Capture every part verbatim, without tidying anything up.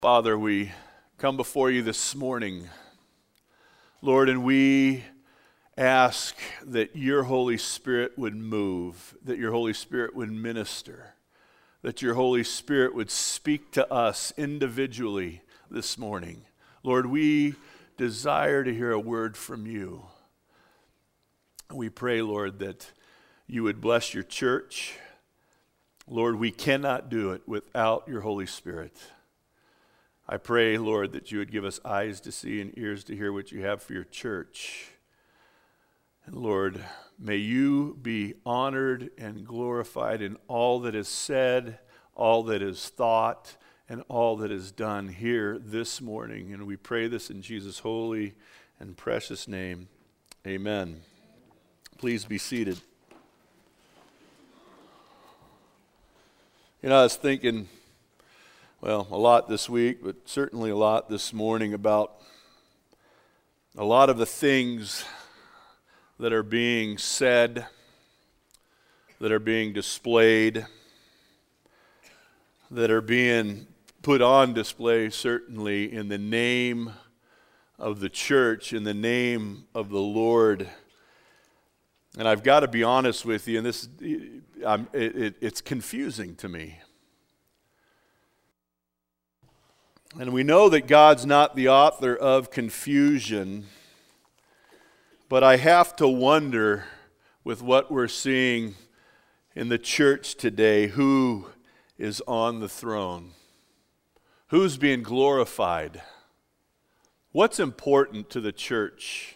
Father, we come before you this morning, Lord, and we ask that your Holy Spirit would move, that your Holy Spirit would minister, that your Holy Spirit would speak to us individually this morning. Lord, we desire to hear a word from you. We pray, Lord, that you would bless your church. Lord, we cannot do it without your Holy Spirit. I pray, Lord, that you would give us eyes to see and ears to hear what you have for your church. And Lord, may you be honored and glorified in all that is said, all that is thought, and all that is done here this morning. And we pray this in Jesus' holy and precious name. Amen. Please be seated. You know, I was thinking, well, a lot this week, but certainly a lot this morning about a lot of the things that are being said, that are being displayed, that are being put on display, certainly in the name of the church, in the name of the Lord. And I've got to be honest with you, and this I'm, it, it, it's confusing to me. And we know that God's not the author of confusion, but I have to wonder, with what we're seeing in the church today, who is on the throne? Who's being glorified? What's important to the church?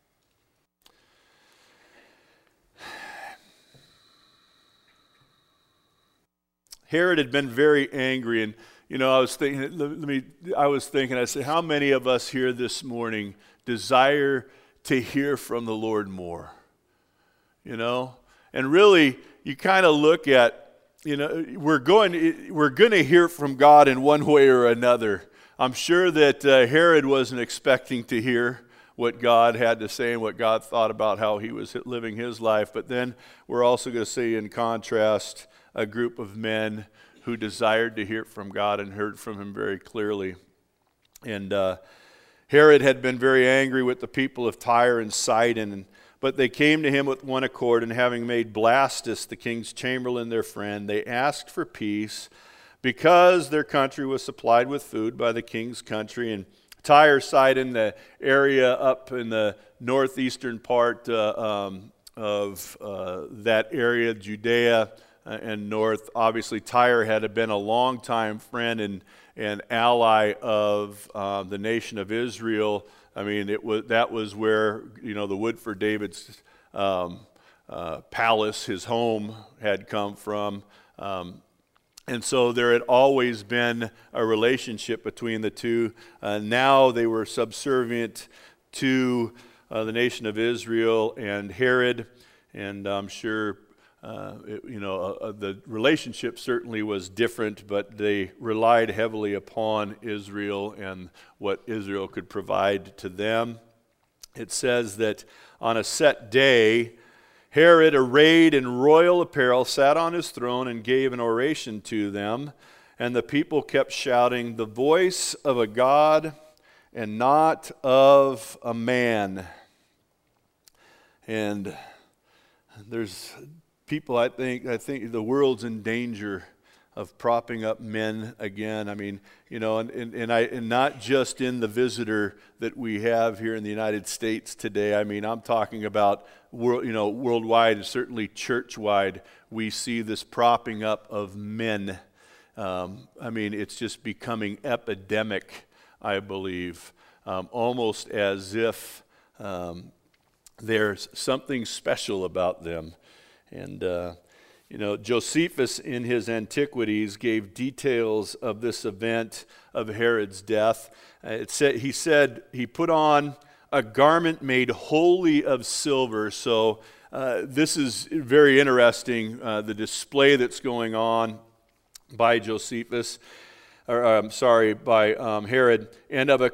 Herod had been very angry, and you know, I was thinking. Let me. I was thinking. I said, how many of us here this morning desire to hear from the Lord more? You know, and really, you kind of look at. You know, we're going. We're going to hear from God in one way or another. I'm sure that uh, Herod wasn't expecting to hear what God had to say and what God thought about how he was living his life. But then we're also going to see, in contrast, a group of men who desired to hear from God and heard from him very clearly. And uh, Herod had been very angry with the people of Tyre and Sidon, and, but they came to him with one accord, and having made Blastus, the king's chamberlain, their friend, they asked for peace because their country was supplied with food by the king's country. And Tyre, Sidon, the area up in the northeastern part uh, um, of uh, that area, Judea, and north. Obviously, Tyre had been a long-time friend and, and ally of uh, the nation of Israel. I mean, it was that was where, you know, the wood for David's um, uh, palace, his home, had come from. Um, and so there had always been a relationship between the two. Uh, now they were subservient to uh, the nation of Israel and Herod, and I'm sure Uh, it, you know, uh, the relationship certainly was different, but they relied heavily upon Israel and what Israel could provide to them. It says that on a set day, Herod, arrayed in royal apparel, sat on his throne and gave an oration to them, and the people kept shouting, "The voice of a God and not of a man." And there's People, I think, I think the world's in danger of propping up men again. I mean, you know, and, and, and I and not just in the visitor that we have here in the United States today. I mean, I'm talking about world, you know, worldwide, and certainly church-wide. We see this propping up of men. Um, I mean, it's just becoming epidemic, I believe, um, almost as if um, there's something special about them. And, uh, you know, Josephus in his Antiquities gave details of this event of Herod's death. Uh, it said, he said he put on a garment made wholly of silver. So uh, this is very interesting, uh, the display that's going on by Josephus, or I'm sorry, by um, Herod, and of a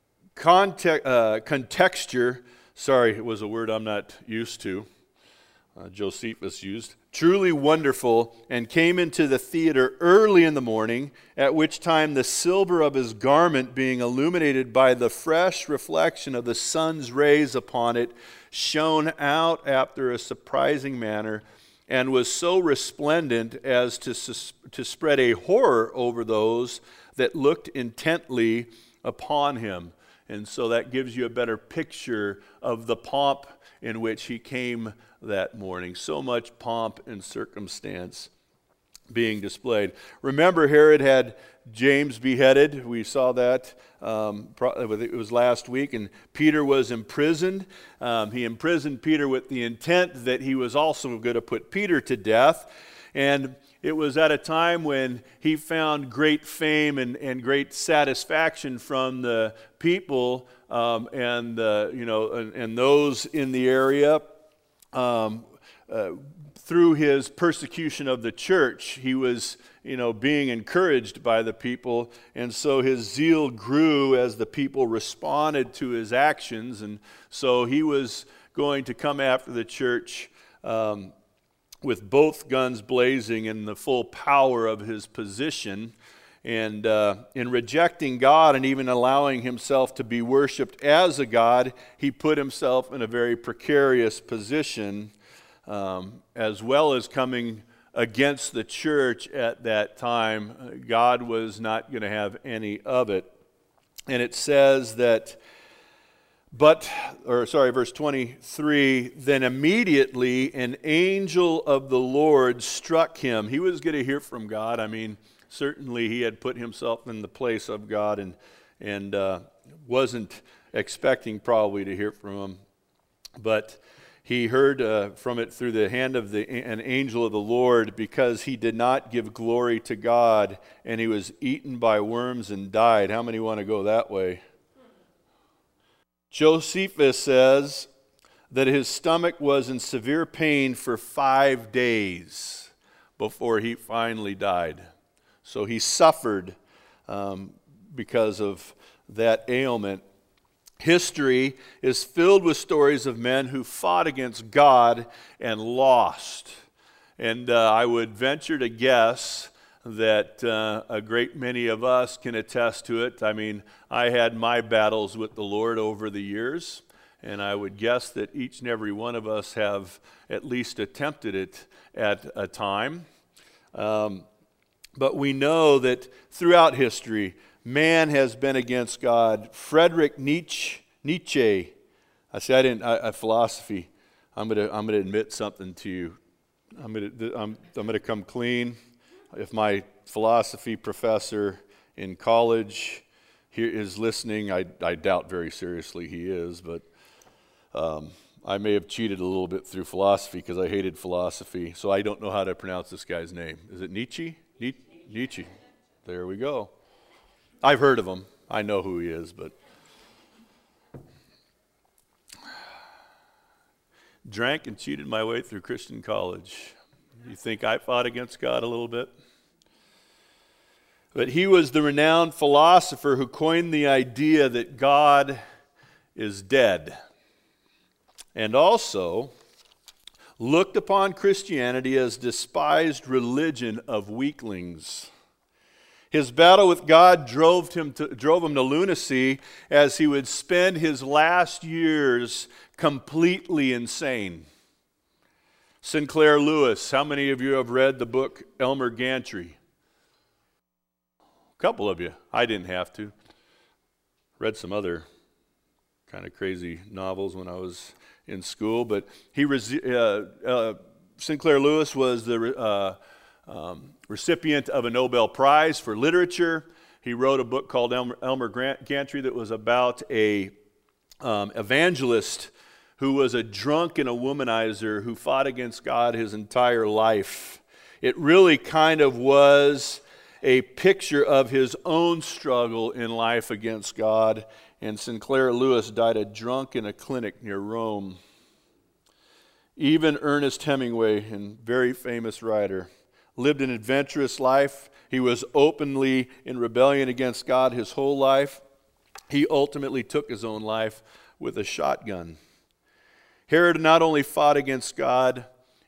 context, uh, contexture, sorry, it was a word I'm not used to. uh, Josephus used, truly wonderful, and came into the theater early in the morning, at which time the silver of his garment, being illuminated by the fresh reflection of the sun's rays upon it, shone out after a surprising manner, and was so resplendent as to, sus- to spread a horror over those that looked intently upon him. And so that gives you a better picture of the pomp in which he came that morning. So much pomp and circumstance being displayed. Remember, Herod had James beheaded. We saw that. Um, it was last week. And Peter was imprisoned. Um, he imprisoned Peter with the intent that he was also going to put Peter to death. And it was at a time when he found great fame and, and great satisfaction from the people um, and uh, you know and, and those in the area um, uh, through his persecution of the church. He was you know being encouraged by the people, and so his zeal grew as the people responded to his actions, and so he was going to come after the church Um, with both guns blazing in the full power of his position. And uh, in rejecting God and even allowing himself to be worshiped as a god, he put himself in a very precarious position, um, as well as coming against the church at that time. God was not going to have any of it. And it says that But, or sorry, verse twenty-three, then immediately an angel of the Lord struck him. He was going to hear from God. I mean, certainly he had put himself in the place of God and, and uh, wasn't expecting probably to hear from him. But he heard uh, from it through the hand of the, an angel of the Lord, because he did not give glory to God, and he was eaten by worms and died. How many want to go that way? Josephus says that his stomach was in severe pain for five days before he finally died. So he suffered um, because of that ailment. History is filled with stories of men who fought against God and lost. And uh, I would venture to guess that uh, a great many of us can attest to it. I mean, I had my battles with the Lord over the years, and I would guess that each and every one of us have at least attempted it at a time. Um, but we know that throughout history, man has been against God. Friedrich Nietzsche, Nietzsche, I say I didn't, I, I philosophy. I'm gonna, I'm gonna admit something to you. I'm gonna, I'm, I'm gonna come clean. If my philosophy professor in college here is listening, I, I doubt very seriously he is, but um, I may have cheated a little bit through philosophy because I hated philosophy, so I don't know how to pronounce this guy's name. Is it Nietzsche? Nietzsche. Nietzsche. There we go. I've heard of him. I know who he is, but drank and cheated my way through Christian college. You think I fought against God a little bit? But he was the renowned philosopher who coined the idea that God is dead, and also looked upon Christianity as despised religion of weaklings. His battle with God drove him to, drove him to lunacy, as he would spend his last years completely insane. Sinclair Lewis, how many of you have read the book Elmer Gantry? A couple of you. I didn't have to. Read some other kind of crazy novels when I was in school, but he uh, uh, Sinclair Lewis was the uh, um, recipient of a Nobel Prize for literature. He wrote a book called Elmer, Elmer Gantry that was about a um, evangelist who was a drunk and a womanizer who fought against God his entire life. It really kind of was a picture of his own struggle in life against God. And Sinclair Lewis died a drunk in a clinic near Rome. Even Ernest Hemingway, a very famous writer, lived an adventurous life. He was openly in rebellion against God his whole life. He ultimately took his own life with a shotgun. Herod not only fought against God,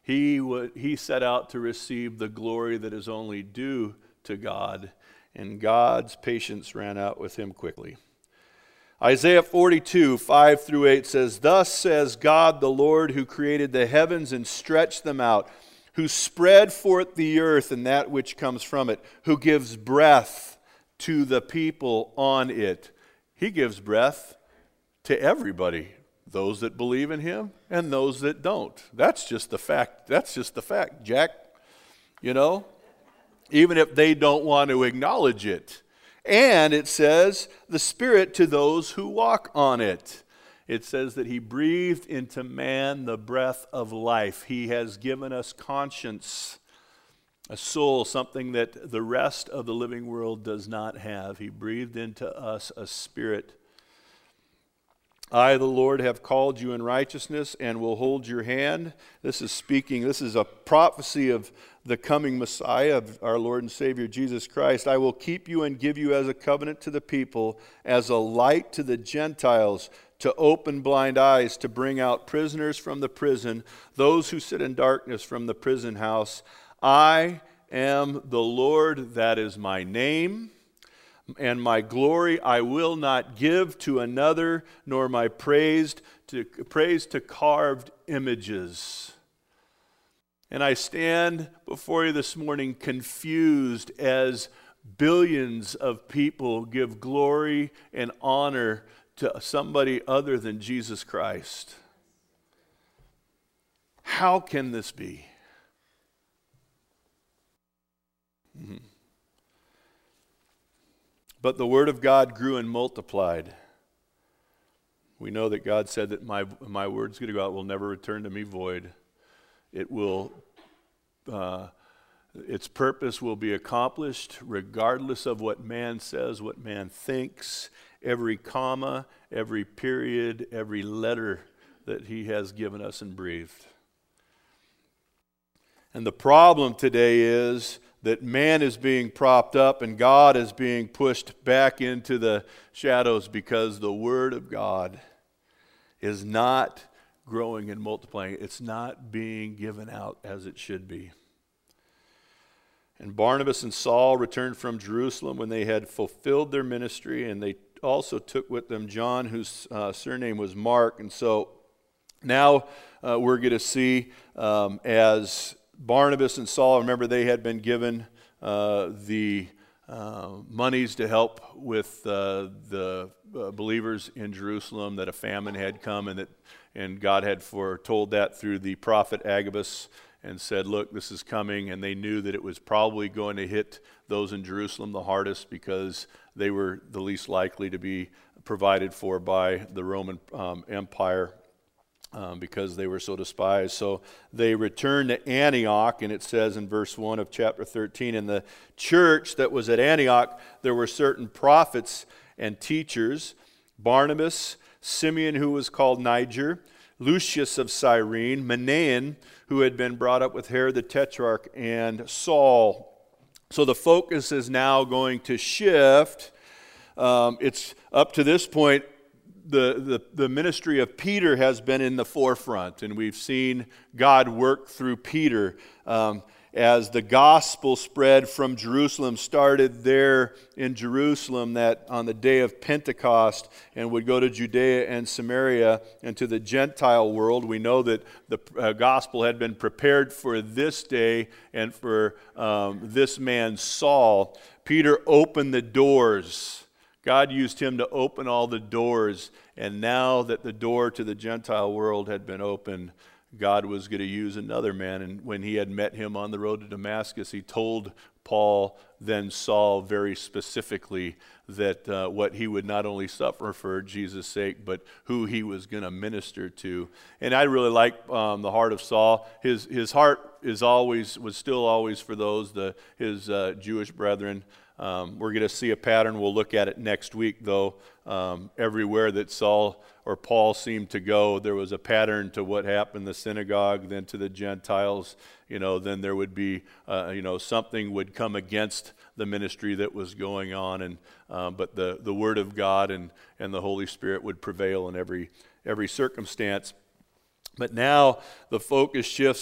He, would, he set out to receive the glory that is only due to God, and God's patience ran out with him quickly. Isaiah forty-two, five through eight says, "Thus says God the Lord, who created the heavens and stretched them out, who spread forth the earth and that which comes from it, who gives breath to the people on it." He gives breath to everybody, those that believe in him and those that don't. That's just the fact. That's just the fact, Jack. You know, even if they don't want to acknowledge it. And it says, the Spirit to those who walk on it. It says that he breathed into man the breath of life. He has given us conscience, a soul, something that the rest of the living world does not have. He breathed into us a spirit. "I, the Lord, have called you in righteousness and will hold your hand." This is speaking, this is a prophecy of the coming Messiah, of our Lord and Savior Jesus Christ. "I will keep you and give you as a covenant to the people, as a light to the Gentiles, to open blind eyes, to bring out prisoners from the prison, those who sit in darkness from the prison house. I am the Lord, that is my name. And my glory I will not give to another, nor my praise to, praise to carved images." And I stand before you this morning confused as billions of people give glory and honor to somebody other than Jesus Christ. How can this be? Mm-hmm. But the word of God grew and multiplied. We know that God said that my, my word's going to go out, will never return to me void. It will, uh, its purpose will be accomplished regardless of what man says, what man thinks, every comma, every period, every letter that he has given us and breathed. And the problem today is that man is being propped up and God is being pushed back into the shadows because the Word of God is not growing and multiplying. It's not being given out as it should be. And Barnabas and Saul returned from Jerusalem when they had fulfilled their ministry, and they also took with them John, whose uh, surname was Mark. And so now uh, we're going to see um, as Barnabas and Saul, remember they had been given uh, the uh, monies to help with uh, the uh, believers in Jerusalem, that a famine had come, and that and God had foretold that through the prophet Agabus, and said, look, this is coming. And they knew that it was probably going to hit those in Jerusalem the hardest because they were the least likely to be provided for by the Roman um, Empire. Um, because they were so despised. So they returned to Antioch, and it says in verse one of chapter thirteen, in the church that was at Antioch, there were certain prophets and teachers, Barnabas, Simeon, who was called Niger, Lucius of Cyrene, Manaen, who had been brought up with Herod the Tetrarch, and Saul. So the focus is now going to shift. Um, it's up to this point, The, the, the ministry of Peter has been in the forefront, and we've seen God work through Peter um, as the gospel spread from Jerusalem, started there in Jerusalem that on the day of Pentecost, and would go to Judea and Samaria and to the Gentile world. We know that the uh, gospel had been prepared for this day and for um, this man Saul. Peter opened the doors. God used him to open all the doors, and now that the door to the Gentile world had been opened, God was going to use another man. And when he had met him on the road to Damascus, he told Paul, then Saul, very specifically that uh, what he would not only suffer for Jesus' sake, but who he was going to minister to. And I really like um, the heart of Saul. His his heart is always was still always for those the his uh, Jewish brethren. Um, we're going to see a pattern. We'll look at it next week, though. Um, everywhere that Saul or Paul seemed to go, there was a pattern to what happened in the synagogue, then to the Gentiles. You know, then there would be, uh, you know, something would come against the ministry that was going on, and um, but the the Word of God and and the Holy Spirit would prevail in every every circumstance. But now the focus shifts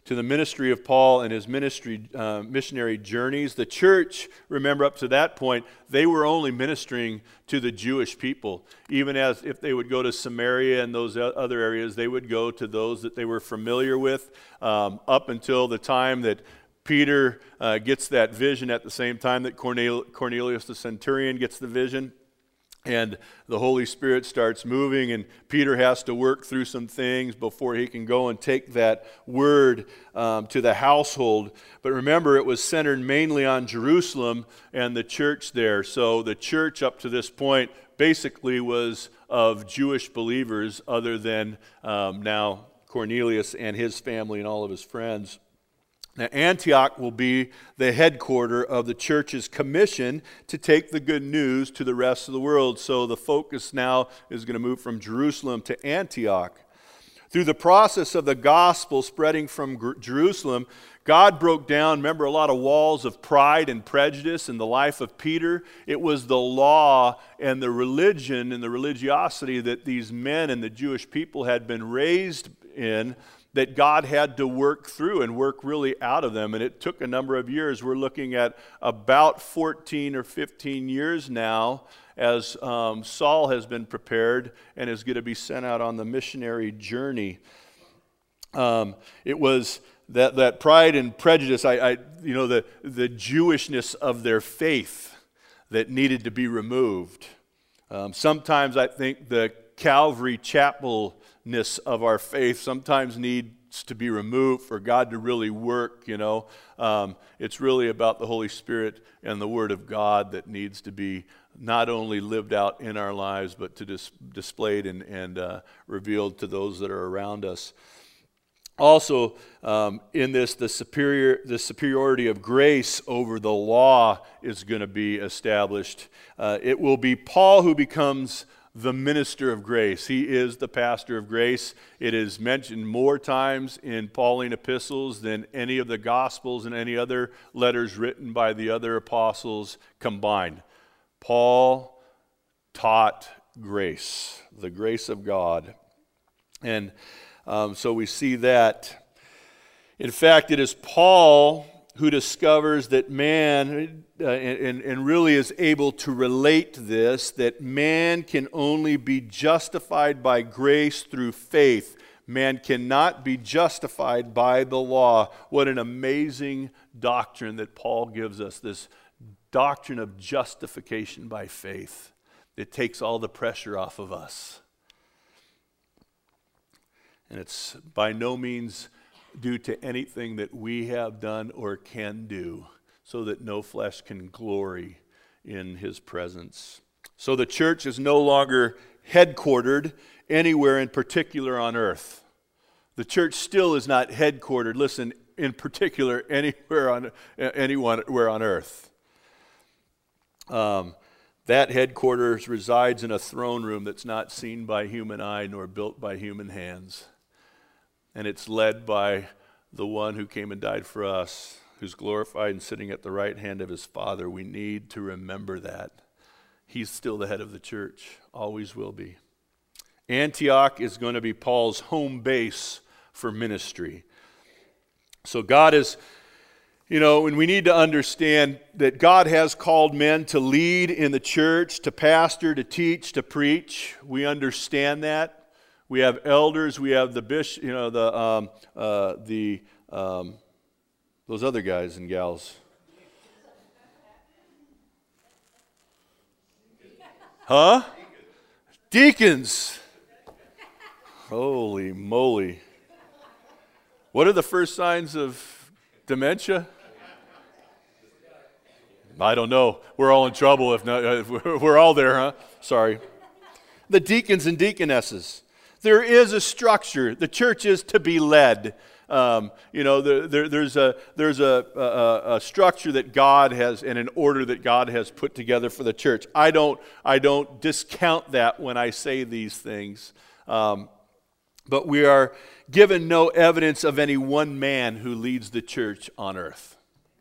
to the ministry of Paul and his ministry uh, missionary journeys. The church, remember up to that point, they were only ministering to the Jewish people. Even as if they would go to Samaria and those other areas, they would go to those that they were familiar with, um, up until the time that Peter uh, gets that vision at the same time that Cornel- Cornelius the centurion gets the vision. And the Holy Spirit starts moving, and Peter has to work through some things before he can go and take that word um, to the household. But remember, it was centered mainly on Jerusalem and the church there. So the church up to this point basically was of Jewish believers, other than um, now Cornelius and his family and all of his friends. Now, Antioch will be the headquarter of the church's commission to take the good news to the rest of the world. So the focus now is going to move from Jerusalem to Antioch. Through the process of the gospel spreading from Jerusalem, God broke down, remember, a lot of walls of pride and prejudice in the life of Peter. It was the law and the religion and the religiosity that these men and the Jewish people had been raised in that God had to work through and work really out of them. And it took a number of years. We're looking at about fourteen or fifteen years now as um, Saul has been prepared and is going to be sent out on the missionary journey. Um, it was that, that pride and prejudice, I, I, you know, the, the Jewishness of their faith that needed to be removed. Um, sometimes I think the Calvary Chapel of our faith sometimes needs to be removed for God to really work, you know. Um, it's really about the Holy Spirit and the Word of God that needs to be not only lived out in our lives, but to dis- displayed and, and uh, revealed to those that are around us. Also, um, in this, the superior, the superiority of grace over the law is going to be established. Uh, it will be Paul who becomes the minister of grace. He is the pastor of grace. It is mentioned more times in Pauline epistles than any of the Gospels and any other letters written by the other apostles combined. Paul taught grace, the grace of God. And um, so we see that. In fact, it is Paul who discovers that man, uh, and, and really is able to relate this, that man can only be justified by grace through faith. Man cannot be justified by the law. What an amazing doctrine that Paul gives us, this doctrine of justification by faith. It takes all the pressure off of us. And it's by no means due to anything that we have done or can do, so that no flesh can glory in his presence. So the church is no longer headquartered anywhere in particular on earth. The church still is not headquartered, listen, in particular anywhere on anywhere on earth. Um, that headquarters resides in a throne room that's not seen by human eye nor built by human hands. And it's led by the one who came and died for us, who's glorified and sitting at the right hand of his Father. We need to remember that. He's still the head of the church, always will be. Antioch is going to be Paul's home base for ministry. So God is, you know, and we need to understand that God has called men to lead in the church, to pastor, to teach, to preach. We understand that. We have elders, we have the bishop, you know, the um, uh, the um, those other guys and gals. Huh? Deacons. Holy moly. What are the first signs of dementia? I don't know. We're all in trouble if not. If we're all there, huh? Sorry. The deacons and deaconesses. There is a structure. The church is to be led. Um, you know, there, there, there's a there's a, a, a structure that God has and an order that God has put together for the church. I don't I don't discount that when I say these things, um, but we are given no evidence of any one man who leads the church on earth.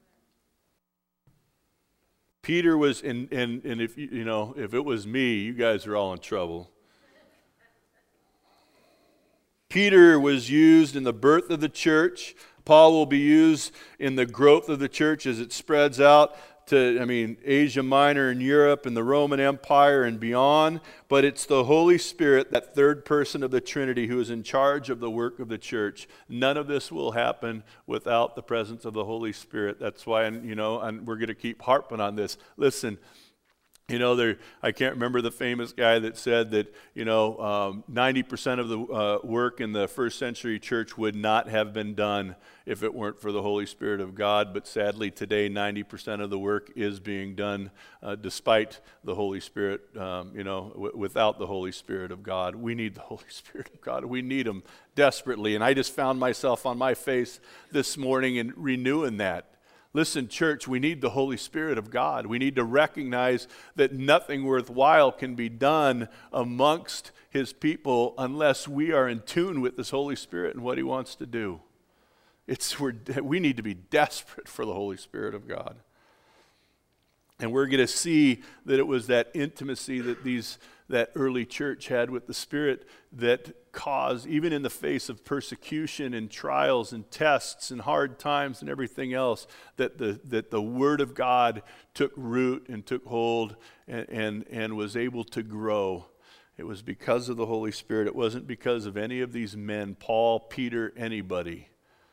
Peter was in, and and if you know if it was me, you guys are all in trouble. Peter was used in the birth of the church Paul will be used in the growth of the church as it spreads out to, I mean, Asia Minor and Europe and the Roman Empire and beyond. But it's the Holy Spirit, that third person of the Trinity, who is in charge of the work of the church. None of this will happen without the presence of the Holy Spirit. That's why, you know, and we're going to keep harping on this. Listen, you know, there. I can't remember the famous guy that said that, you know, um, ninety percent of the uh, work in the first century church would not have been done if it weren't for the Holy Spirit of God. But sadly, today, ninety percent of the work is being done uh, despite the Holy Spirit, um, you know, w- without the Holy Spirit of God. We need the Holy Spirit of God. We need Him desperately. And I just found myself on my face this morning and renewing that. Listen, church, we need the Holy Spirit of God. We need to recognize that nothing worthwhile can be done amongst His people unless we are in tune with this Holy Spirit and what He wants to do. It's we're, we need to be desperate for the Holy Spirit of God. And we're going to see that it was that intimacy that these that early church had with the Spirit that caused, even in the face of persecution and trials and tests and hard times and everything else, that the that the Word of God took root and took hold and, and, and was able to grow. It was because of the Holy Spirit. It wasn't because of any of these men, Paul, Peter, anybody.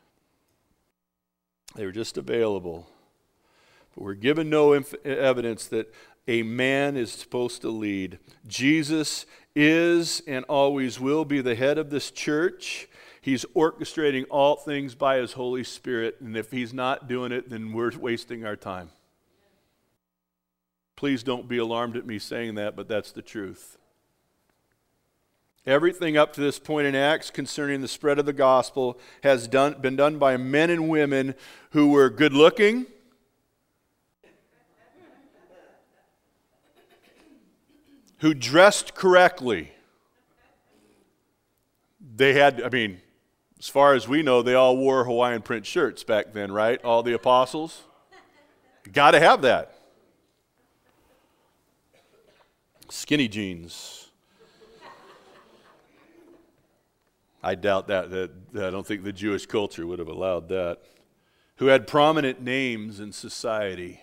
They were just available. But we're given no inf- evidence that a man is supposed to lead. Jesus is and always will be the head of this church. He's orchestrating all things by His Holy Spirit, and if He's not doing it, then we're wasting our time. Please don't be alarmed at me saying that, but that's the truth. Everything up to this point in Acts concerning the spread of the gospel has done, been done by men and women who were good-looking, who dressed correctly. They had, I mean, as far as we know, they all wore Hawaiian print shirts back then, right? All the apostles. You got to have that. Skinny jeans. I doubt that, that. I don't think the Jewish culture would have allowed that. Who had prominent names in society.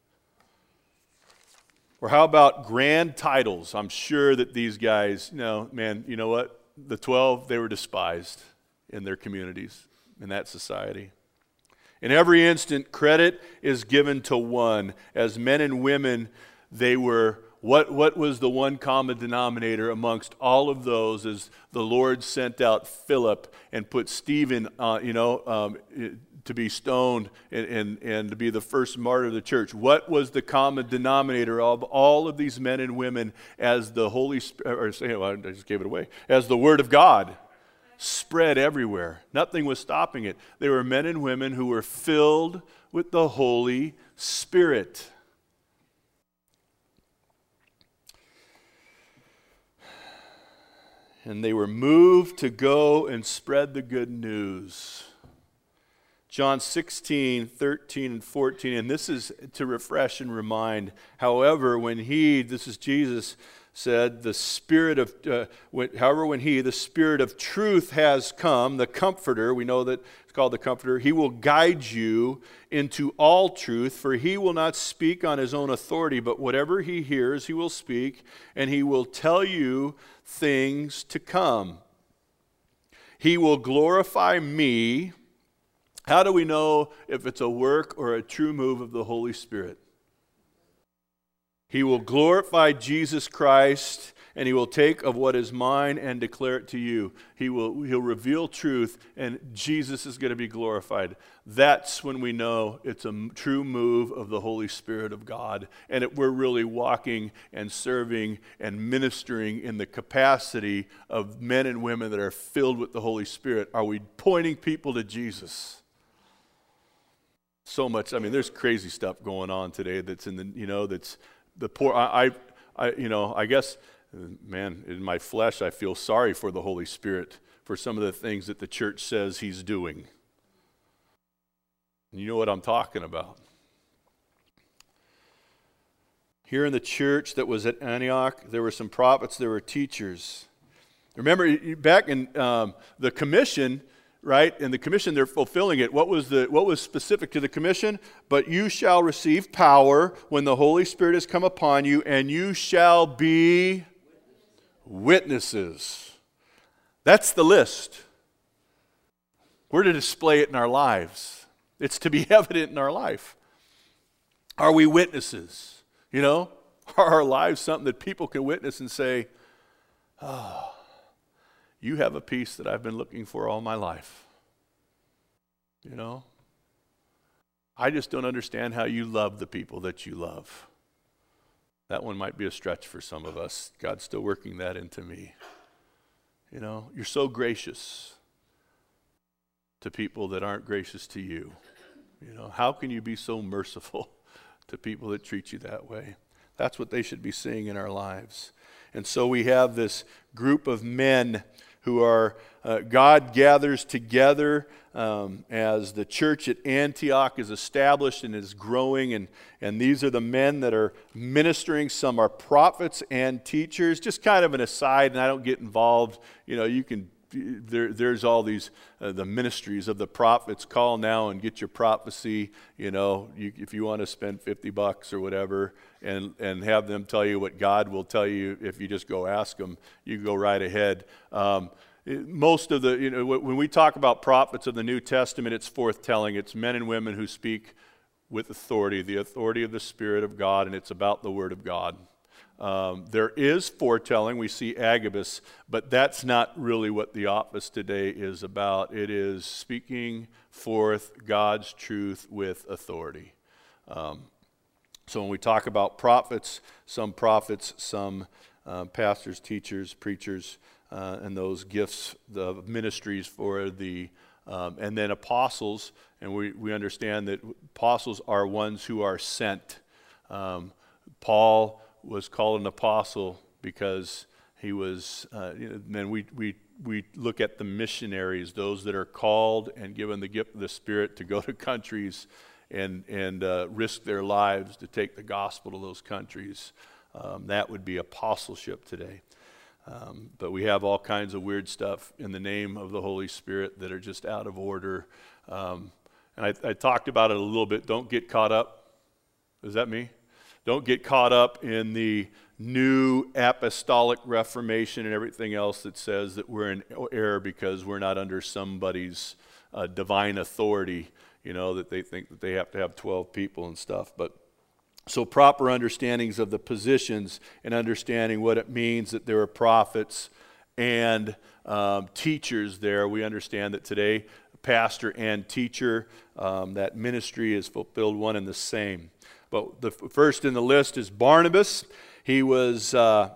Or how about grand titles? I'm sure that these guys, no, man, you know what? The twelve, they were despised in their communities, in that society. In every instant, credit is given to one. As men and women, they were, what, what was the one common denominator amongst all of those as the Lord sent out Philip and put Stephen, uh, you know, um, to be stoned and, and, and to be the first martyr of the church. What was the common denominator of all of these men and women as the Holy Spirit, or say, well, I just gave it away, as the Word of God spread everywhere? Nothing was stopping it. They were men and women who were filled with the Holy Spirit. And they were moved to go and spread the good news. John sixteen, thirteen, and fourteen, and this is to refresh and remind. However, when he, this is Jesus, said, the Spirit of, uh, when, however, when he, the Spirit of truth has come, the Comforter, we know that it's called the Comforter, He will guide you into all truth, for He will not speak on His own authority, but whatever He hears, He will speak, and He will tell you things to come. He will glorify me. How do we know if it's a work or a true move of the Holy Spirit? He will glorify Jesus Christ, and He will take of what is mine and declare it to you. He will He'll reveal truth, and Jesus is going to be glorified. That's when we know it's a true move of the Holy Spirit of God, and it, we're really walking and serving and ministering in the capacity of men and women that are filled with the Holy Spirit. Are we pointing people to Jesus? So much, I mean, there's crazy stuff going on today that's in the, you know, that's the poor, I, I, I you know, I guess, man, in my flesh, I feel sorry for the Holy Spirit for some of the things that the church says He's doing. And you know what I'm talking about. Here in the church that was at Antioch, there were some prophets, there were teachers. Remember, back in um, the commission, right? And the commission, they're fulfilling it. What was the what was specific to the commission? But you shall receive power when the Holy Spirit has come upon you, and you shall be witnesses. That's the list. We're to display it in our lives. It's to be evident in our life. Are we witnesses? You know, are our lives something that people can witness and say, oh, you have a peace that I've been looking for all my life. You know, I just don't understand how you love the people that you love. That one might be a stretch for some of us. God's still working that into me. You know, you're so gracious to people that aren't gracious to you. You know, how can you be so merciful to people that treat you that way? That's what they should be seeing in our lives. And so we have this group of men who are, uh, God gathers together um, as the church at Antioch is established and is growing. And, and these are the men that are ministering. Some are prophets and teachers. Just kind of an aside, and I don't get involved. You know, you can There, there's all these, uh, the ministries of the prophets. Call now and get your prophecy. You know, you, if you want to spend fifty bucks or whatever and, and have them tell you what God will tell you if you just go ask them, you go right ahead. Um, it, most of the, you know, when we talk about prophets of the New Testament, it's forthtelling. It's men and women who speak with authority, the authority of the Spirit of God, and it's about the Word of God. Um, there is foretelling. We see Agabus, but that's not really what the office today is about. It is speaking forth God's truth with authority. Um, so when we talk about prophets, some prophets, some uh, pastors, teachers, preachers, uh, and those gifts, the ministries for the, um, and then apostles, and we, we understand that apostles are ones who are sent. Um, Paul was called an apostle because he was, uh, you know, then we, we, we look at the missionaries, those that are called and given the gift of the Spirit to go to countries and, and uh, risk their lives to take the gospel to those countries. Um, that would be apostleship today. Um, but we have all kinds of weird stuff in the name of the Holy Spirit that are just out of order. Um, and I, I talked about it a little bit. Don't get caught up. Is that me? Don't get caught up in the new apostolic reformation and everything else that says that we're in error because we're not under somebody's uh, divine authority, you know, that they think that they have to have twelve people and stuff. But so proper understandings of the positions and understanding what it means that there are prophets and um, teachers there. We understand that today, pastor and teacher, um, that ministry is fulfilled one and the same. But the first in the list is Barnabas. He was uh,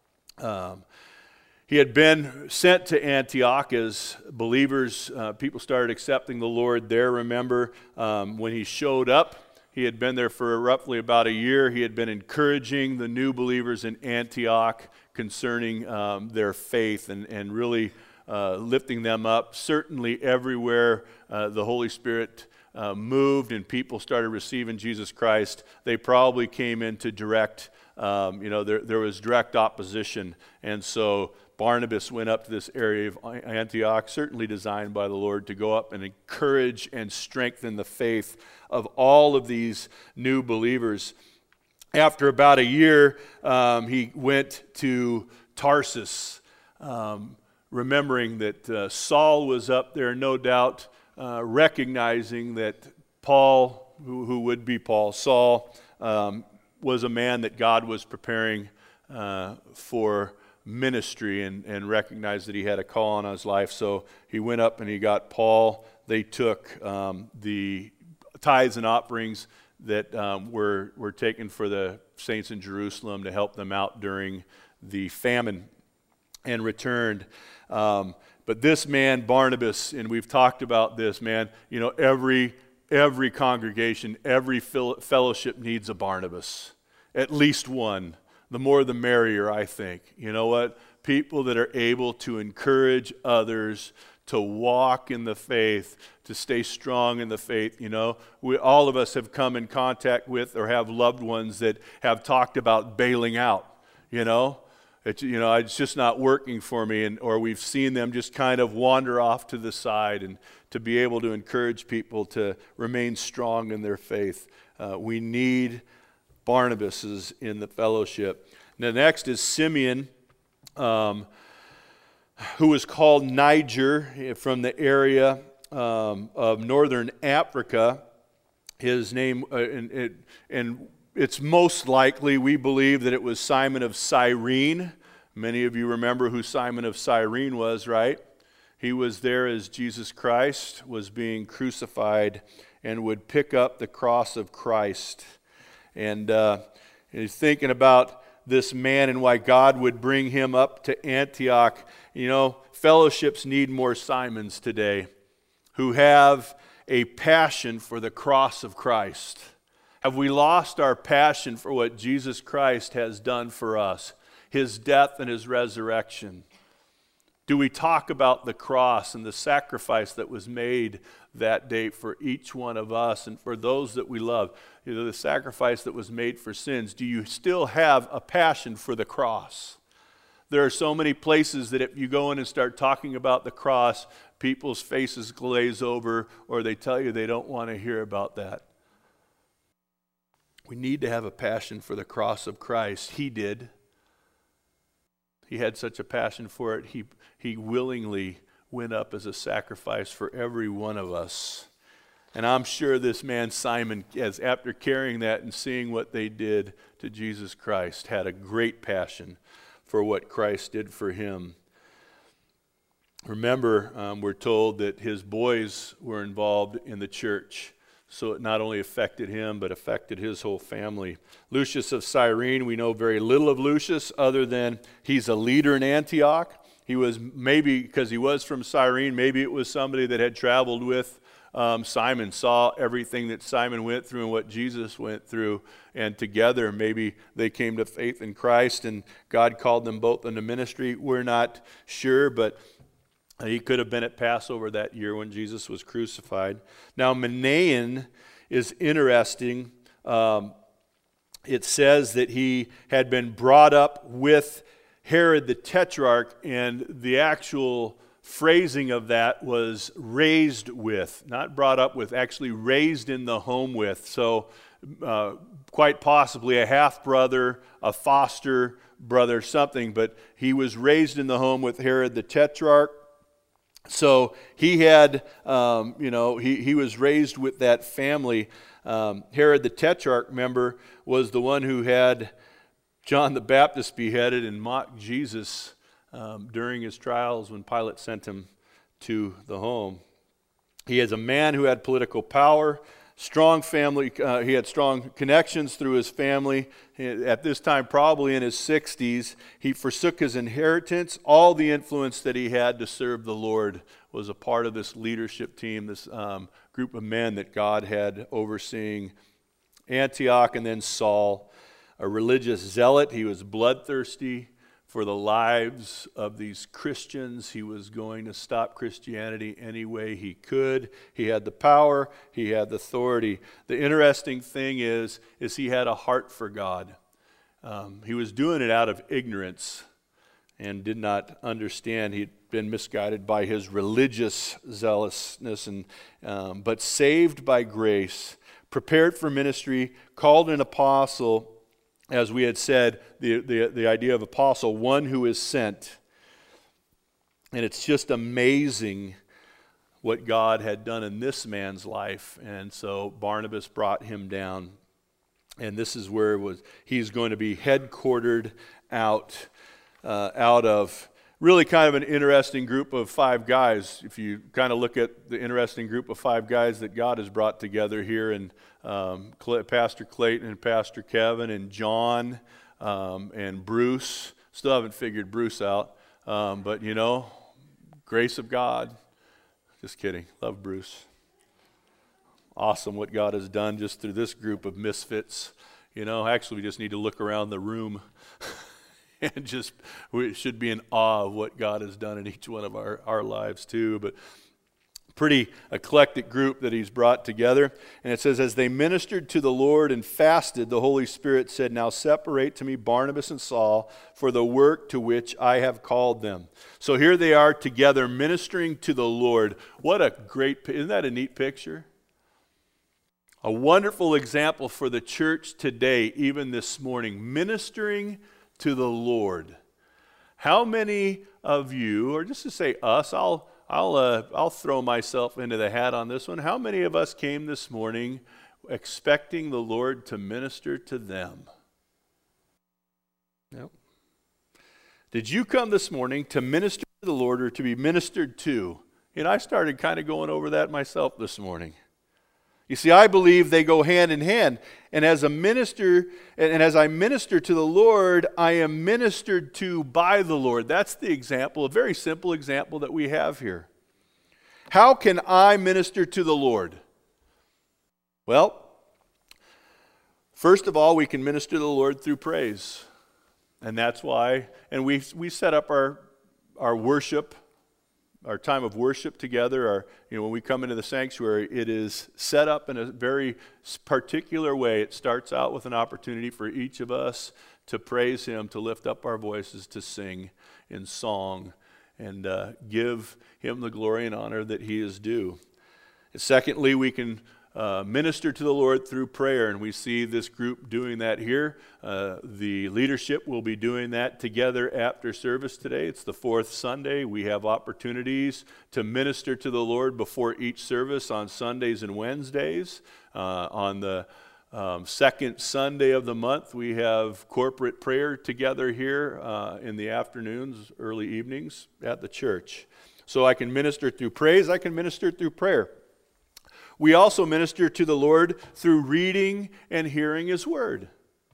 um, he had been sent to Antioch as believers. Uh, people started accepting the Lord there. Remember um, when he showed up, he had been there for roughly about a year. He had been encouraging the new believers in Antioch concerning um, their faith and and really uh, lifting them up. Certainly everywhere uh, the Holy Spirit Uh, moved and people started receiving Jesus Christ, they probably came into direct, um, you know, there, there was direct opposition. And so Barnabas went up to this area of Antioch, certainly designed by the Lord to go up and encourage and strengthen the faith of all of these new believers. After about a year, um, he went to Tarsus, um, remembering that uh, Saul was up there, no doubt, Uh, recognizing that Paul, who, who would be Paul, Saul, um, was a man that God was preparing uh, for ministry and, and recognized that he had a call on his life. So he went up and he got Paul. They took um, the tithes and offerings that um, were, were taken for the saints in Jerusalem to help them out during the famine and returned. Um, But this man, Barnabas, and we've talked about this, man, you know, every every congregation, every fellowship needs a Barnabas. At least one. The more the merrier, I think. You know what? People that are able to encourage others to walk in the faith, to stay strong in the faith, you know. We, all of us have come in contact with or have loved ones that have talked about bailing out, you know. It's, you know, it's just not working for me, and or we've seen them just kind of wander off to the side, and to be able to encourage people to remain strong in their faith. Uh, we need Barnabases in the fellowship. And the next is Simeon, um, who was called Niger, from the area um, of northern Africa. His name, uh, and, it, and it's most likely, we believe, that it was Simon of Cyrene. Many of you remember who Simon of Cyrene was, right? He was there as Jesus Christ was being crucified and would pick up the cross of Christ. And uh, he's thinking about this man and why God would bring him up to Antioch. You know, fellowships need more Simons today who have a passion for the cross of Christ. Have we lost our passion for what Jesus Christ has done for us, his death and his resurrection? Do we talk about the cross and the sacrifice that was made that day for each one of us and for those that we love? You know, the sacrifice that was made for sins. Do you still have a passion for the cross? There are so many places that if you go in and start talking about the cross, people's faces glaze over, or they tell you they don't want to hear about that. We need to have a passion for the cross of Christ. He did. He had such a passion for it, he, he willingly went up as a sacrifice for every one of us. And I'm sure this man Simon, as after carrying that and seeing what they did to Jesus Christ, had a great passion for what Christ did for him. Remember, um, we're told that his boys were involved in the church. So it not only affected him, but affected his whole family. Lucius of Cyrene, we know very little of Lucius other than he's a leader in Antioch. He was, maybe because he was from Cyrene, maybe it was somebody that had traveled with um, Simon, saw everything that Simon went through and what Jesus went through. And together, maybe they came to faith in Christ and God called them both into ministry. We're not sure, but he could have been at Passover that year when Jesus was crucified. Now, Manaen is interesting. Um, it says that he had been brought up with Herod the Tetrarch, and the actual phrasing of that was raised with, not brought up with, actually raised in the home with. So uh, quite possibly a half-brother, a foster brother, something, but he was raised in the home with Herod the Tetrarch. So he had, um, you know, he, he was raised with that family. Um, Herod the Tetrarch, remember, was the one who had John the Baptist beheaded and mocked Jesus um, during his trials when Pilate sent him to the home. He is a man who had political power, strong family. Uh, he had strong connections through his family. At this time, probably in his sixties, he forsook his inheritance. All the influence that he had to serve the Lord was a part of this leadership team, this um, group of men that God had overseeing Antioch. And then Saul, a religious zealot. He was bloodthirsty for the lives of these Christians. He was going to stop Christianity any way he could. He had the power, he had the authority. The interesting thing is, is he had a heart for God. Um, he was doing it out of ignorance and did not understand. He'd been misguided by his religious zealousness, and um, but saved by grace, prepared for ministry, called an apostle. As we had said, the, the, the idea of apostle, one who is sent. And it's just amazing what God had done in this man's life. And so Barnabas brought him down. And this is where it was, he's going to be headquartered out, uh, out of really kind of an interesting group of five guys. If you kind of look at the interesting group of five guys that God has brought together here, and um, Pastor Clayton and Pastor Kevin and John um, and Bruce. Still haven't figured Bruce out, um, but you know, grace of God. Just kidding. Love Bruce. Awesome what God has done just through this group of misfits. You know, actually we just need to look around the room and just, we should be in awe of what God has done in each one of our, our lives too. But Pretty eclectic group that he's brought together. And it says, as they ministered to the Lord and fasted, the Holy Spirit said, now separate to me Barnabas and Saul for the work to which I have called them. So here they are together ministering to the Lord. What a great, isn't that a neat picture? A wonderful example for the church today, even this morning, ministering to the Lord. How many of you, or just to say us, I'll I'll, uh, I'll throw myself into the hat on this one. How many of us came this morning expecting the Lord to minister to them? No. Did you come this morning to minister to the Lord or to be ministered to? And I started kind of going over that myself this morning. You see, I believe they go hand in hand. And as a minister, and, and as I minister to the Lord, I am ministered to by the Lord. That's the example, a very simple example that we have here. How can I minister to the Lord? Well, first of all, we can minister to the Lord through praise. And that's why, and we we set up our our worship, our time of worship together. Our, you know, when we come into the sanctuary, it is set up in a very particular way. It starts out with an opportunity for each of us to praise Him, to lift up our voices, to sing in song, and uh, give Him the glory and honor that He is due. And secondly, we can uh, minister to the Lord through prayer, and we see this group doing that here. Uh, the leadership will be doing that together after service today. It's the fourth Sunday. We have opportunities to minister to the Lord before each service on Sundays and Wednesdays. Uh, on the um, second Sunday of the month, we have corporate prayer together here uh, in the afternoons, early evenings at the church. So I can minister through praise, I can minister through prayer. We also minister to the Lord through reading and hearing His Word.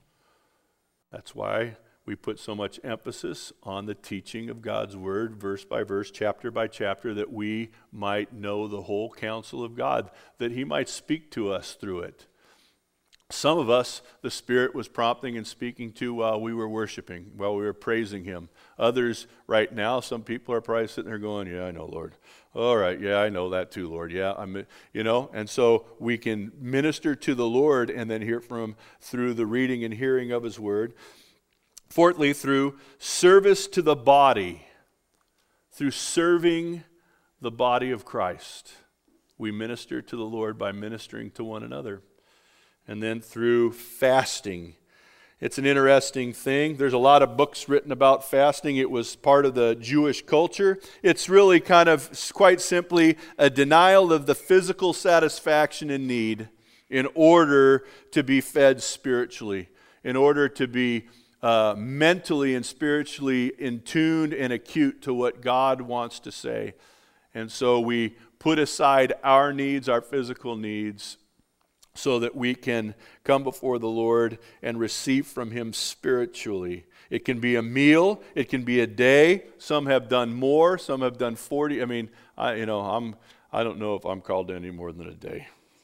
That's why we put so much emphasis on the teaching of God's Word, verse by verse, chapter by chapter, that we might know the whole counsel of God, that He might speak to us through it. Some of us, the Spirit was prompting and speaking to while we were worshiping, while we were praising Him. Others, right now, some people are probably sitting there going, yeah, I know, Lord. All right, yeah, I know that too, Lord. Yeah, I'm, you know, and so we can minister to the Lord and then hear from Him through the reading and hearing of His Word. Fourthly, through service to the body, through serving the body of Christ. We minister to the Lord by ministering to one another. And then through fasting. It's an interesting thing. There's a lot of books written about fasting. It was part of the Jewish culture. It's really kind of, quite simply, a denial of the physical satisfaction and need in order to be fed spiritually, in order to be uh, mentally and spiritually in tuned and acute to what God wants to say. And so we put aside our needs, our physical needs, so that we can come before the Lord and receive from Him spiritually. It can be a meal. It can be a day. Some have done more. Some have done forty. I mean, I, you know, I'm. I don't know if I'm called to any more than a day.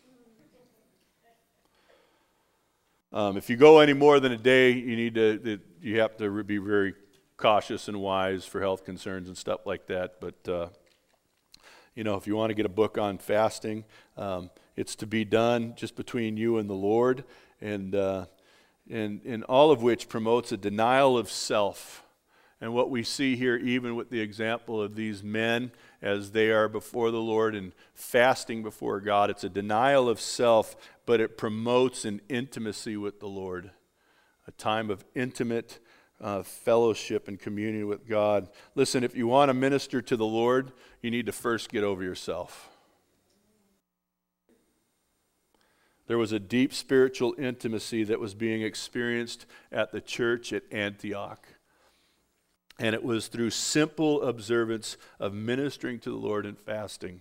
Um, if you go any more than a day, you need to. You have to be very cautious and wise for health concerns and stuff like that. But uh, you know, if you want to get a book on fasting. Um, It's to be done just between you and the Lord, and, uh, and, and all of which promotes a denial of self. And what we see here, even with the example of these men as they are before the Lord and fasting before God, it's a denial of self, but it promotes an intimacy with the Lord, a time of intimate uh, fellowship and communion with God. Listen, if you want to minister to the Lord, you need to first get over yourself. There was a deep spiritual intimacy that was being experienced at the church at Antioch. And it was through simple observance of ministering to the Lord and fasting.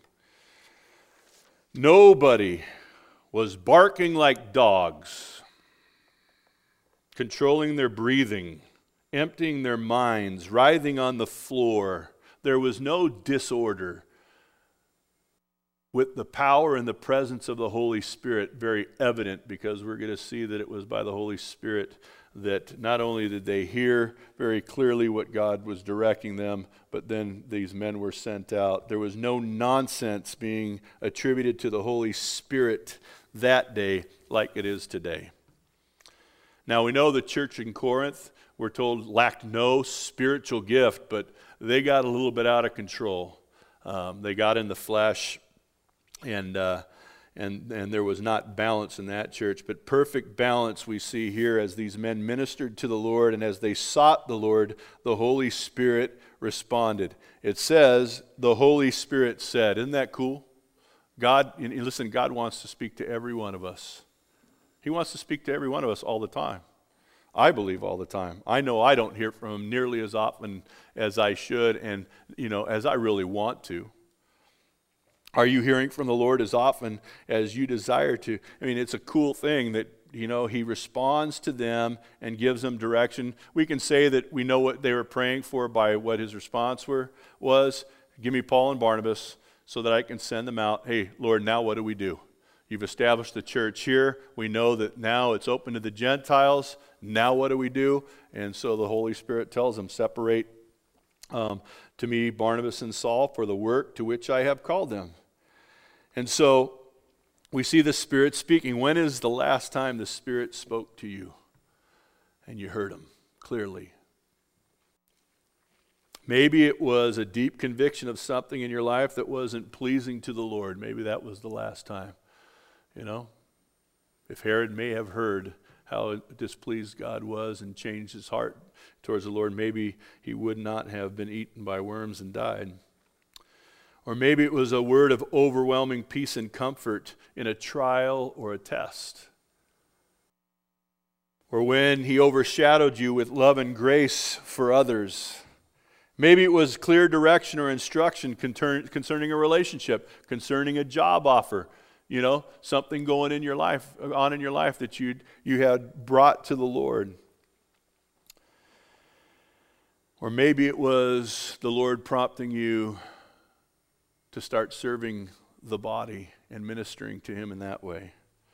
Nobody was barking like dogs, controlling their breathing, emptying their minds, writhing on the floor. There was no disorder, with the power and the presence of the Holy Spirit very evident, because we're going to see that it was by the Holy Spirit that not only did they hear very clearly what God was directing them, but then these men were sent out. There was no nonsense being attributed to the Holy Spirit that day like it is today. Now we know the church in Corinth, we're told, lacked no spiritual gift, but they got a little bit out of control. Um, they got in the flesh, and uh, And, and there was not balance in that church, but perfect balance we see here as these men ministered to the Lord, and as they sought the Lord, the Holy Spirit responded. It says, the Holy Spirit said. Isn't that cool? God, and listen, God wants to speak to every one of us. He wants to speak to every one of us all the time. I believe all the time. I know I don't hear from him nearly as often as I should, and you know, as I really want to. Are you hearing from the Lord as often as you desire to? I mean, it's a cool thing that, you know, he responds to them and gives them direction. We can say that we know what they were praying for by what his response were, was. Give me Paul and Barnabas so that I can send them out. Hey, Lord, now what do we do? You've established the church here. We know that now it's open to the Gentiles. Now what do we do? And so the Holy Spirit tells them, separate um, to me Barnabas and Saul for the work to which I have called them. And so we see the Spirit speaking. When is the last time the Spirit spoke to you and you heard him clearly? Maybe it was a deep conviction of something in your life that wasn't pleasing to the Lord. Maybe that was the last time. You know, if Herod may have heard how displeased God was and changed his heart towards the Lord, maybe he would not have been eaten by worms and died. Or maybe it was a word of overwhelming peace and comfort in a trial or a test. Or when he overshadowed you with love and grace for others. Maybe it was clear direction or instruction concerning a relationship, concerning a job offer, you know, something going in your life, on in your life that you you had brought to the Lord. Or maybe it was the Lord prompting you to start serving the body and ministering to him in that way.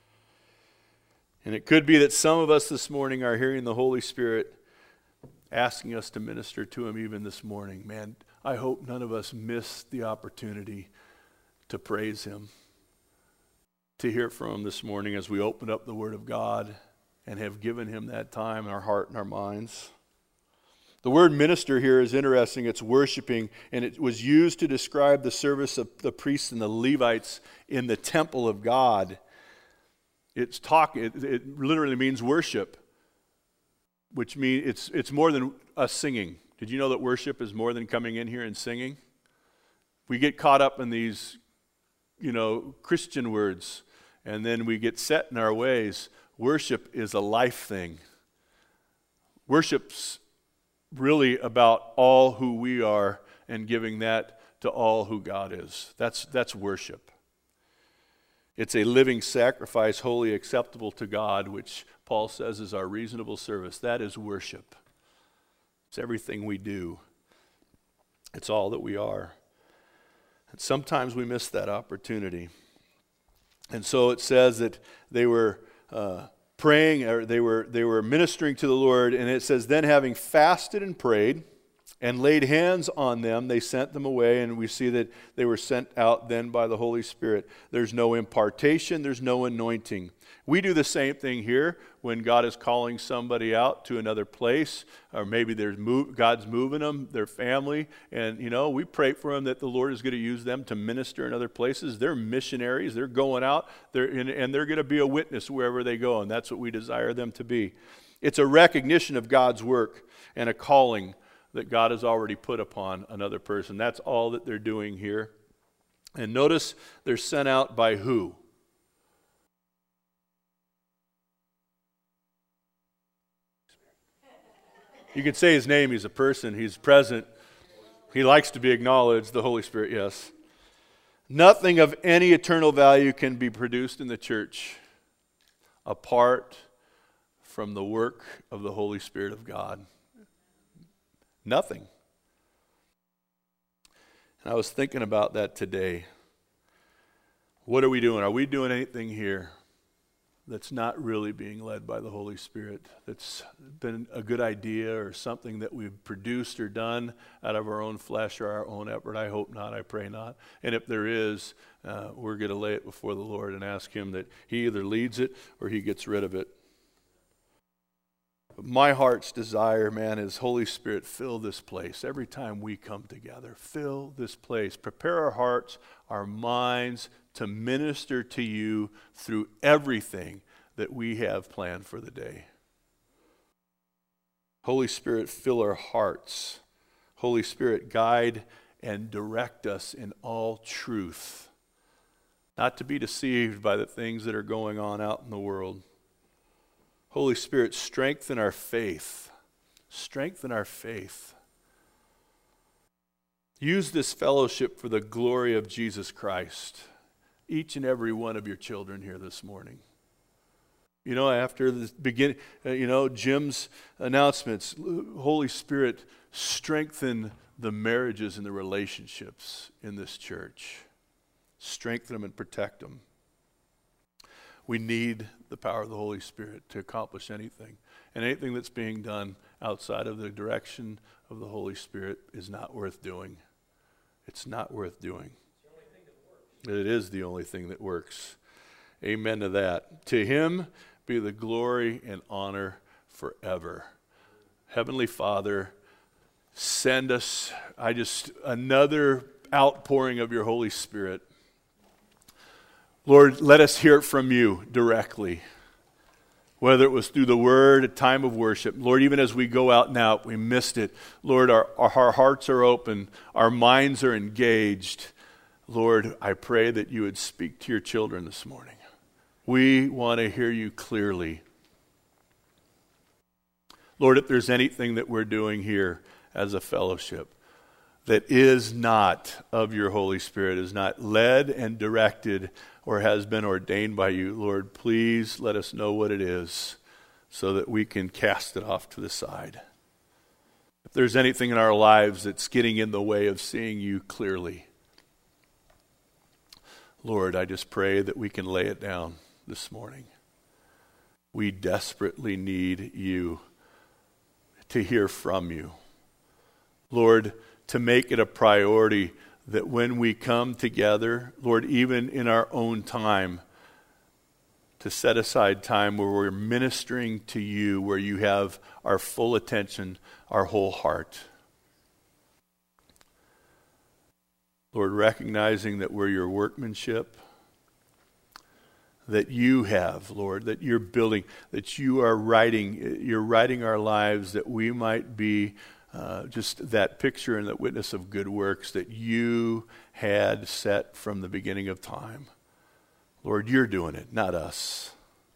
And it could be that some of us this morning are hearing the Holy Spirit asking us to minister to him even this morning. Man, I hope none of us miss the opportunity to praise him, to hear from him this morning as we open up the Word of God and have given him that time in our heart and our minds. The word minister here is interesting. It's worshiping, and it was used to describe the service of the priests and the Levites in the temple of God. It's talk. It, it literally means worship, which means it's it's more than us singing. Did you know that worship is more than coming in here and singing? We get caught up in these, you know, Christian words, and then we get set in our ways. Worship is a life thing. Worship's really about all who we are and giving that to all who God is. That's that's worship. It's a living sacrifice, wholly acceptable to God, which Paul says is our reasonable service. That is worship. It's everything we do. It's all that we are. And sometimes we miss that opportunity. And so it says that they were uh, praying, or they were they were ministering to the Lord, and it says, then having fasted and prayed and laid hands on them, they sent them away, and we see that they were sent out then by the Holy Spirit. There's no impartation, there's no anointing. We do the same thing here when God is calling somebody out to another place, or maybe there's move, God's moving them, their family, and you know, we pray for them that the Lord is going to use them to minister in other places. They're missionaries, they're going out, they're in, and they're going to be a witness wherever they go, and that's what we desire them to be. It's a recognition of God's work and a calling that God has already put upon another person. That's all that they're doing here. And notice they're sent out by who? You can say his name, he's a person, he's present. He likes to be acknowledged, the Holy Spirit, yes. Nothing of any eternal value can be produced in the church apart from the work of the Holy Spirit of God. Nothing. And I was thinking about that today. What are we doing? Are we doing anything here that's not really being led by the Holy Spirit, that's been a good idea or something that we've produced or done out of our own flesh or our own effort. I hope not. I pray not. And if there is, uh, we're going to lay it before the Lord and ask him that he either leads it or he gets rid of it. But my heart's desire, man, is Holy Spirit, fill this place. Every time we come together, fill this place. Prepare our hearts, our minds, to minister to you through everything that we have planned for the day. Holy Spirit, fill our hearts. Holy Spirit, guide and direct us in all truth. Not to be deceived by the things that are going on out in the world. Holy Spirit, strengthen our faith. Strengthen our faith. Use this fellowship for the glory of Jesus Christ. Each and every one of your children here this morning. You know, after the beginning, uh, you know, Jim's announcements, Holy Spirit, strengthen the marriages and the relationships in this church. Strengthen them and protect them. We need the power of the Holy Spirit to accomplish anything. And anything that's being done outside of the direction of the Holy Spirit is not worth doing. It's not worth doing. It is the only thing that works. Amen to that. To him be the glory and honor forever. Heavenly Father, send us, I just, another outpouring of your Holy Spirit. Lord, let us hear it from you directly. Whether it was through the word, a time of worship. Lord, even as we go out now, if we missed it, Lord, our, our hearts are open, our minds are engaged. Lord, I pray that you would speak to your children this morning. We want to hear you clearly. Lord, if there's anything that we're doing here as a fellowship that is not of your Holy Spirit, is not led and directed or has been ordained by you, Lord, please let us know what it is so that we can cast it off to the side. If there's anything in our lives that's getting in the way of seeing you clearly, Lord, I just pray that we can lay it down this morning. We desperately need you to hear from you. Lord, to make it a priority that when we come together, Lord, even in our own time, to set aside time where we're ministering to you, where you have our full attention, our whole heart. Lord, recognizing that we're your workmanship, that you have, Lord, that you're building, that you are writing, you're writing our lives that we might be uh, just that picture and that witness of good works that you had set from the beginning of time. Lord, you're doing it, not us.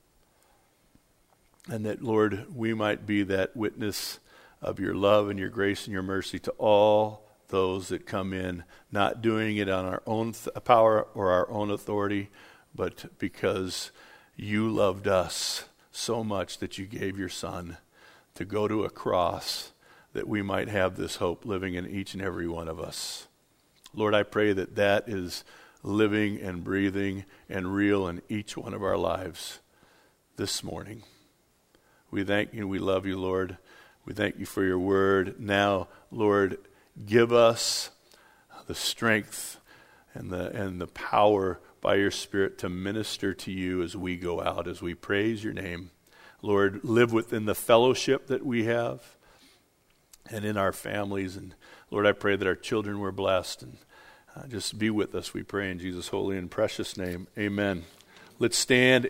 And that, Lord, we might be that witness of your love and your grace and your mercy to all those that come in, not doing it on our own th- power or our own authority, but because you loved us so much that you gave your Son to go to a cross that we might have this hope living in each and every one of us. Lord, I pray that that is living and breathing and real in each one of our lives this morning. We thank you, we love you, Lord. We thank you for your word. Now, Lord, give us the strength and the and the power by your Spirit to minister to you as we go out, as we praise your name. Lord, live within the fellowship that we have and in our families. And Lord, I pray that our children were blessed. And uh, just be with us, we pray in Jesus' holy and precious name. Amen. Let's stand.